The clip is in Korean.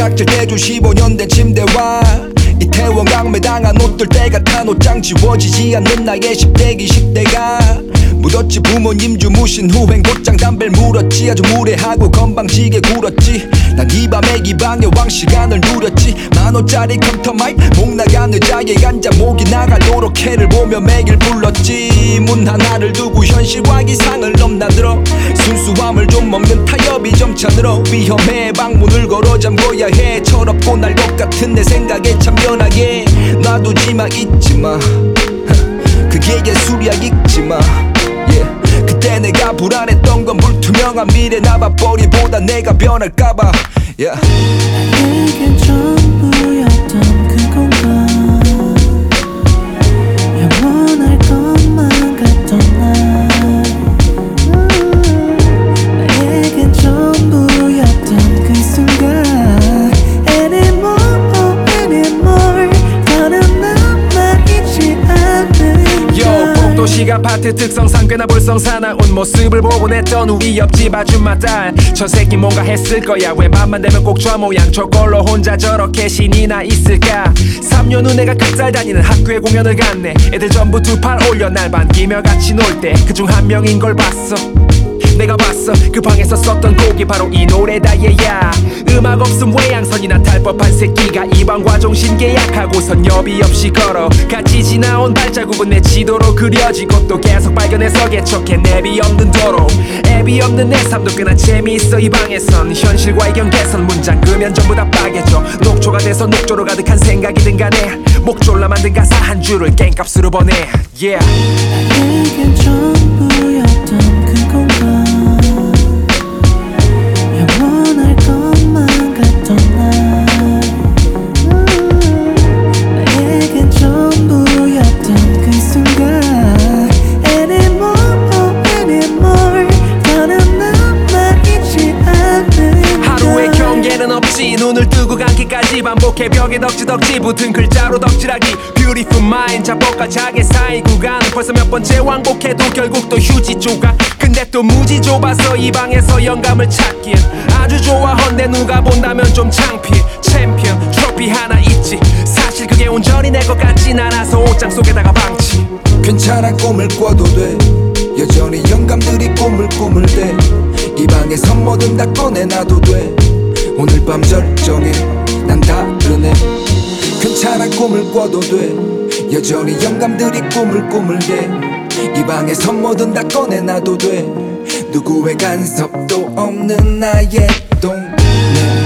짝질 떼줄 15년 된 침대와 이태원 강매 당한 옷들 때가 탄 옷장 지워지지 않는 나의 10대기 10대가 묻었지. 부모님 주무신 후 행복장 담배를 물었지. 아주 무례하고 건방지게 굴었지. 난 이 밤에 이 방의 왕시간을 누렸지. 10,000원짜리 컴퓨터 마이크 목 나간 의자에 앉아 목이 나가도록 해를 보며 매일 불렀지. 문 하나를 두고 현실과 이상을 넘나들어 순수함을 좀 먹는 타협이 점차 늘어. 위험해 방문을 걸어 잠궈야 해. 철없고 날 것 같은 내 생각에 참 연하게 놔두지마 잊지마. 그게 예술이야 읽지마. 그때 내가 불안했던 건 불투명한 미래 나봐버리보다 내가 변할까봐. 나에겐 전부였던 그 공간 영원할 것만 같던 날 나에겐 전부였던 그 순간 anymore anymore 더는 남아있지 않는 복도식 아파트 특성상 꽤나 볼썽사나운 모습을 보곤 했던 우리 옆집 아줌마 딸. 저 새끼 뭔가 했을 거야. 왜 밤만 되면 꼭 저 모양 저걸로 혼자 저렇게 신이 나 있을까. 3년 후 내가 극잘 다니는 학교에 공연을 갔네. 애들 전부 두 팔 올려 날 반기며 같이 놀 때 그중 한 명인 걸 봤어. 내가 봤어. 그 방에서 썼던 곡이 바로 이 노래다 얘야. 음악 없음 외양선이나 탈 법한 새끼가 이 방과 정신 계약하고선 여비 없이 걸어 같이 지나온 발자국은 내 지도로 그려지고 또 계속 발견해서 개척해 내비 없는 도로. 애비 없는 내 삶도 꽤나 재미있어. 이 방에선 현실과의 경계선 문장 끄면 전부 다 빠개져. 녹초가 돼서 녹조로 가득한 생각이든 간에 목졸라 만든 가사 한 줄을 깽값으로 보내. 나에겐 전부였던 그 공간 영원할 것만 같던 날 나에겐 전부였던 그 순간 anymore anymore 더는 남아있지 않는 하루의 경계는 없지. 눈을 뜨고 감기까지 반복해 벽에 덕지덕지 붙은 글자로 덕질하기. Beautiful mind 자뻑과 자기 사이 구간 벌써 몇 번째 왕복해도 결국 또 휴지 조각. 근데 또 무지 좁아서 이 방에서 영감을 찾기엔 아주 좋아. 헌데 누가 본다면 좀 창피해. 챔피언 트로피 하나 있지. 사실 그게 온전히 내 것 같진 않아서 옷장 속에다가 방치. 괜찮아 꿈을 꿔도 돼. 여전히 영감들이 꿈을 대. 이 방에서 뭐든 다 꺼내놔도 돼. 오늘 밤 절정에 난 다르네. 괜찮아 꿈을 꿔도 돼. 여전히 영감들이 꿈을 대. 이 방에서 뭐든 다 꺼내놔도 돼. 누구의 간섭도 없는 나의 동네.